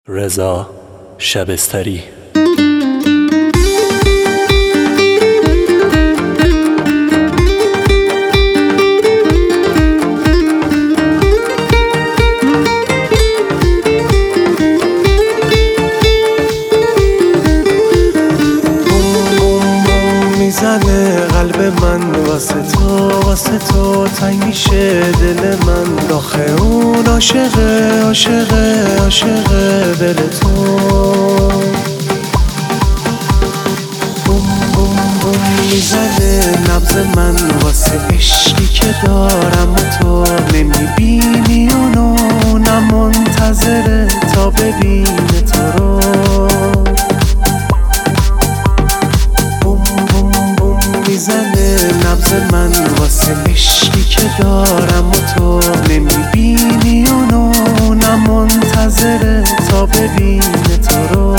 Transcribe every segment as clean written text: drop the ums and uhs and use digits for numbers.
رضا شبستری. میزنه قلب من واسه تو تنگ میشه دل من، آخه اون عاشقه دل تو. بوم بوم بوم میزنه نبض من واسه عشقی که دارم و تو نمیبینی اونو، نه منتظره تا ببینه تو رو. میزنه نبض من واسه عشقی که دارم و تو نمیبینی اونو، نه منتظره تا ببینه تو رو.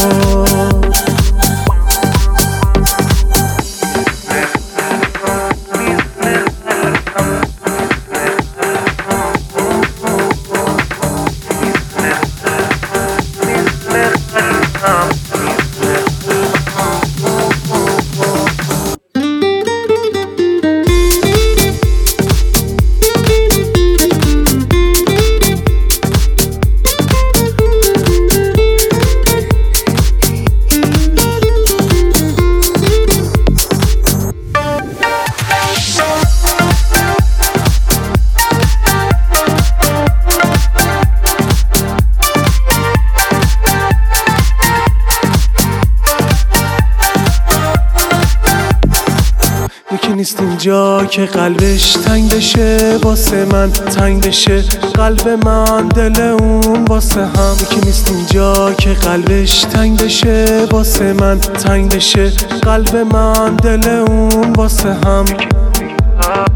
یکی نیست اینجا که قلبش تنگ بشه واسه من، تنگ بشه قلب من دل اون واسه هم. یکی نیست اینجا که قلبش تنگ بشه واسه من، تنگ بشه قلب من دل اون واسه هم.